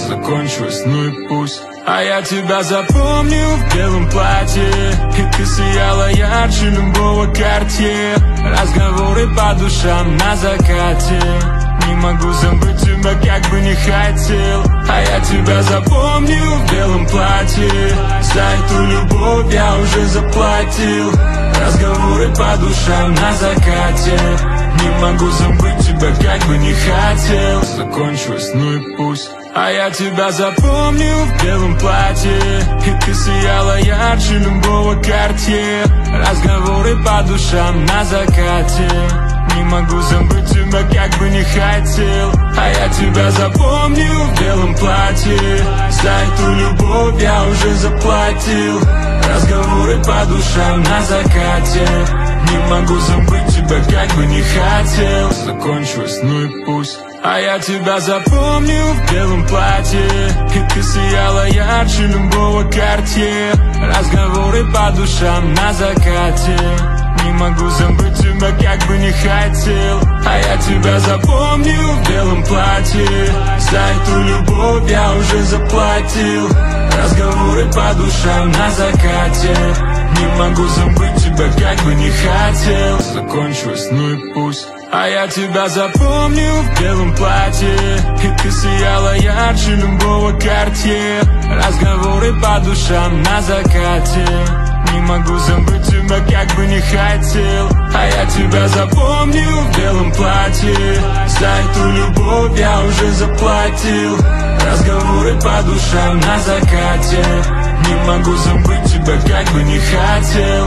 закончилось, ну и пусть. А я тебя запомнил в белом платье, и ты сияла ярче любого Cartier. Разговоры по душам на закате, не могу забыть тебя, как бы не хотел. А я тебя запомнил в белом платье, за эту любовь я уже заплатил. Разговоры по душам на закате, не могу забыть тебя, как бы не хотел. Закончилось, ну и пусть. А я тебя запомнил в белом платье, и ты сияла ярче любого Cartier. Разговоры по душам на закате, не могу забыть тебя, как бы не хотел. А я тебя запомнил в белом платье, за эту любовь я уже заплатил. Разговоры по душам на закате, не могу забыть тебя, как бы не хотел. Закончилось, ну и пусть. А я тебя запомнил в белом платье, и ты сияла ярче любого Cartier. Разговоры по душам на закате, не могу забыть тебя, как бы не хотел. А я тебя запомнил в белом платье, за эту любовь я уже заплатил. Разговоры по душам на закате, не могу забыть тебя, как бы не хотел. Закончилось, ну и пусть. А я тебя запомнил в белом платье, и ты сияла ярче любого Cartier. Разговоры по душам на закате, не могу забыть тебя, как бы не хотел. А я тебя запомнил в белом платье, за эту любовь я уже заплатил. Разговоры по душам на закате, не могу забыть тебя, как бы не хотел.